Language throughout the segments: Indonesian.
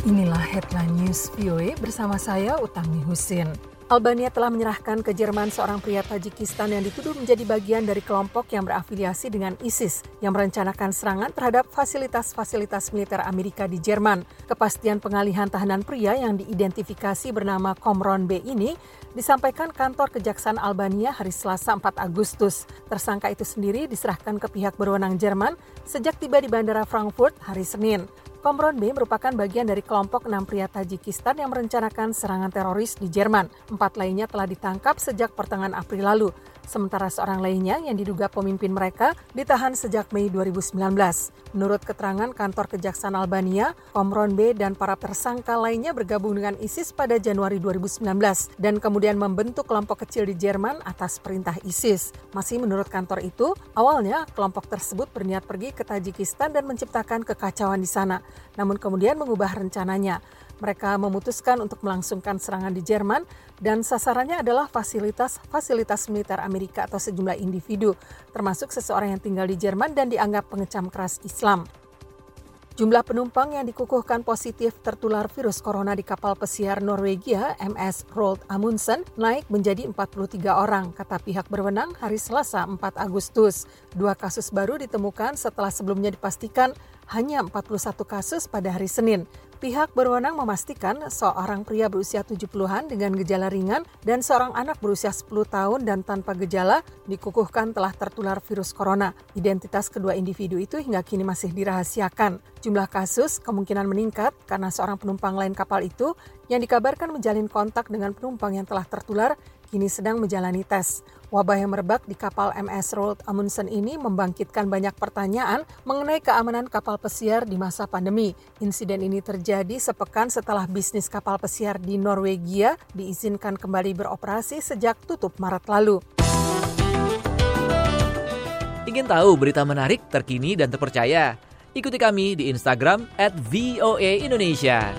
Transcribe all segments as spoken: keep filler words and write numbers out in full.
Inilah Headline News V O A bersama saya Utami Husin. Albania telah menyerahkan ke Jerman seorang pria Tajikistan yang dituduh menjadi bagian dari kelompok yang berafiliasi dengan ISIS yang merencanakan serangan terhadap fasilitas-fasilitas militer Amerika di Jerman. Kepastian pengalihan tahanan pria yang diidentifikasi bernama Komron B ini disampaikan kantor Kejaksaan Albania hari Selasa empat Agustus. Tersangka itu sendiri diserahkan ke pihak berwenang Jerman sejak tiba di Bandara Frankfurt hari Senin. Komron B merupakan bagian dari kelompok enam pria Tajikistan yang merencanakan serangan teroris di Jerman. Empat lainnya telah ditangkap sejak pertengahan April lalu. Sementara seorang lainnya yang diduga pemimpin mereka ditahan sejak Mei dua ribu sembilan belas. Menurut keterangan kantor Kejaksaan Albania, Komron B dan para tersangka lainnya bergabung dengan ISIS pada Januari dua ribu sembilan belas dan kemudian membentuk kelompok kecil di Jerman atas perintah ISIS. Masih menurut kantor itu, awalnya kelompok tersebut berniat pergi ke Tajikistan dan menciptakan kekacauan di sana. Namun kemudian mengubah rencananya. Mereka memutuskan untuk melangsungkan serangan di Jerman dan sasarannya adalah fasilitas-fasilitas militer Amerika atau sejumlah individu, termasuk seseorang yang tinggal di Jerman dan dianggap pengecam keras Islam. Jumlah penumpang yang dikukuhkan positif tertular virus corona di kapal pesiar Norwegia M S Roald Amundsen naik menjadi empat puluh tiga orang, kata pihak berwenang hari Selasa empat Agustus. Dua kasus baru ditemukan setelah sebelumnya dipastikan hanya empat puluh satu kasus pada hari Senin. Pihak berwenang memastikan seorang pria berusia tujuh puluhan dengan gejala ringan dan seorang anak berusia sepuluh tahun dan tanpa gejala dikukuhkan telah tertular virus corona. Identitas kedua individu itu hingga kini masih dirahasiakan. Jumlah kasus kemungkinan meningkat karena seorang penumpang lain kapal itu yang dikabarkan menjalin kontak dengan penumpang yang telah tertular kini sedang menjalani tes. Wabah yang merebak di kapal M S Roald Amundsen ini membangkitkan banyak pertanyaan mengenai keamanan kapal pesiar di masa pandemi. Insiden ini terjadi sepekan setelah bisnis kapal pesiar di Norwegia diizinkan kembali beroperasi sejak tutup Maret lalu. Ingin tahu berita menarik, terkini, dan terpercaya? Ikuti kami di Instagram at V O A Indonesia.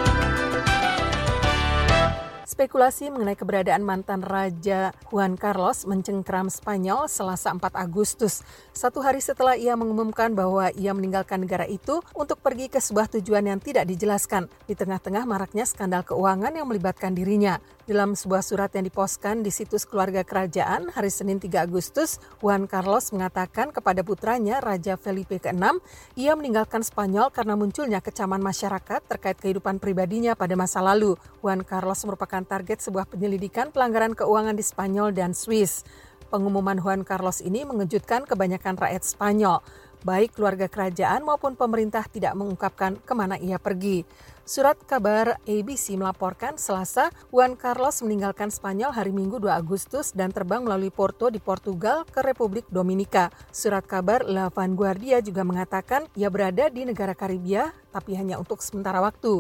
Spekulasi mengenai keberadaan mantan Raja Juan Carlos mencengkeram Spanyol Selasa empat Agustus, satu hari setelah ia mengumumkan bahwa ia meninggalkan negara itu untuk pergi ke sebuah tujuan yang tidak dijelaskan, di tengah-tengah maraknya skandal keuangan yang melibatkan dirinya. Dalam sebuah surat yang diposkan di situs keluarga kerajaan hari Senin tiga Agustus, Juan Carlos mengatakan kepada putranya Raja Felipe keenam, ia meninggalkan Spanyol karena munculnya kecaman masyarakat terkait kehidupan pribadinya pada masa lalu. Juan Carlos merupakan target sebuah penyelidikan pelanggaran keuangan di Spanyol dan Swiss. Pengumuman Juan Carlos ini mengejutkan kebanyakan rakyat Spanyol. Baik keluarga kerajaan maupun pemerintah tidak mengungkapkan kemana ia pergi. Surat kabar A B C melaporkan Selasa, Juan Carlos meninggalkan Spanyol hari Minggu dua Agustus dan terbang melalui Porto di Portugal ke Republik Dominika. Surat kabar La Vanguardia juga mengatakan ia berada di negara Karibia, tapi hanya untuk sementara waktu.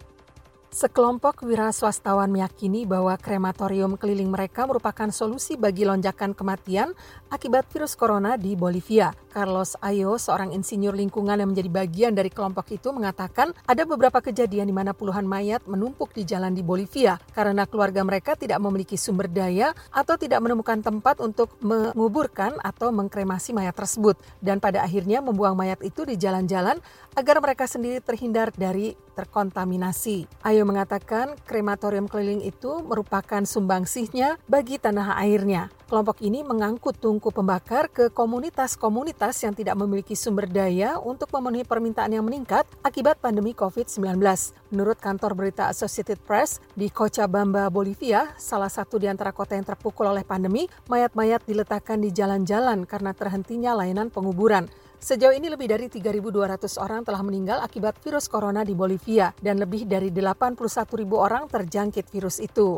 Sekelompok wira swastawan meyakini bahwa krematorium keliling mereka merupakan solusi bagi lonjakan kematian akibat virus corona di Bolivia. Carlos Ayo, seorang insinyur lingkungan yang menjadi bagian dari kelompok itu, mengatakan ada beberapa kejadian di mana puluhan mayat menumpuk di jalan di Bolivia karena keluarga mereka tidak memiliki sumber daya atau tidak menemukan tempat untuk menguburkan atau mengkremasi mayat tersebut dan pada akhirnya membuang mayat itu di jalan-jalan agar mereka sendiri terhindar dari terkontaminasi. Ayo mengatakan krematorium keliling itu merupakan sumbangsihnya bagi tanah airnya. Kelompok ini mengangkut tungku pembakar ke komunitas-komunitas yang tidak memiliki sumber daya untuk memenuhi permintaan yang meningkat akibat pandemi covid sembilan belas. Menurut kantor berita Associated Press, di Cochabamba, Bolivia, salah satu di antara kota yang terpukul oleh pandemi, mayat-mayat diletakkan di jalan-jalan karena terhentinya layanan penguburan. Sejauh ini lebih dari tiga ribu dua ratus orang telah meninggal akibat virus corona di Bolivia dan lebih dari delapan puluh satu ribu orang terjangkit virus itu.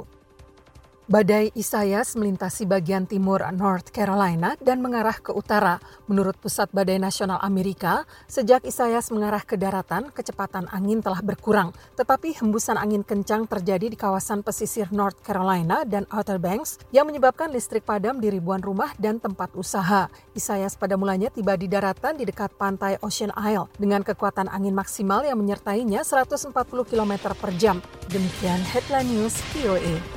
Badai Isaias melintasi bagian timur North Carolina dan mengarah ke utara. Menurut Pusat Badai Nasional Amerika, sejak Isaias mengarah ke daratan, kecepatan angin telah berkurang. Tetapi hembusan angin kencang terjadi di kawasan pesisir North Carolina dan Outer Banks yang menyebabkan listrik padam di ribuan rumah dan tempat usaha. Isaias pada mulanya tiba di daratan di dekat pantai Ocean Isle dengan kekuatan angin maksimal yang menyertainya seratus empat puluh kilometer per jam. Demikian Headline News V O A.